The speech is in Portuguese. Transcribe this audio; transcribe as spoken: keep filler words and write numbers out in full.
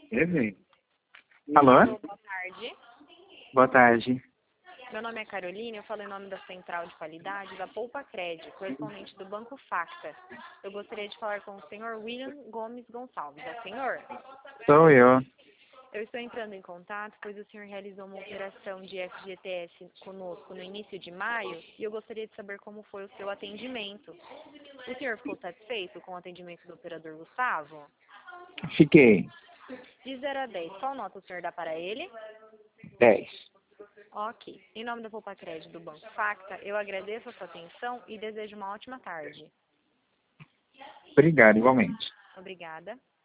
Levei. Alô? Alô, boa tarde. Boa tarde. Meu nome é Carolina, eu falo em nome da Central de Qualidade da Poupa Crédito, correspondente do Banco Facta. Eu gostaria de falar com o senhor William Gomes Gonçalves. É o senhor? Sou eu. Eu estou entrando em contato, pois o senhor realizou uma operação de F G T S conosco no início de maio e eu gostaria de saber como foi o seu atendimento. O senhor ficou satisfeito com o atendimento do operador Gustavo? Fiquei. De zero a dez, qual nota o senhor dá para ele? Dez. Ok. Em nome da Poupa Crédito do Banco Facta, eu agradeço a sua atenção e desejo uma ótima tarde. Obrigado, igualmente. Obrigada.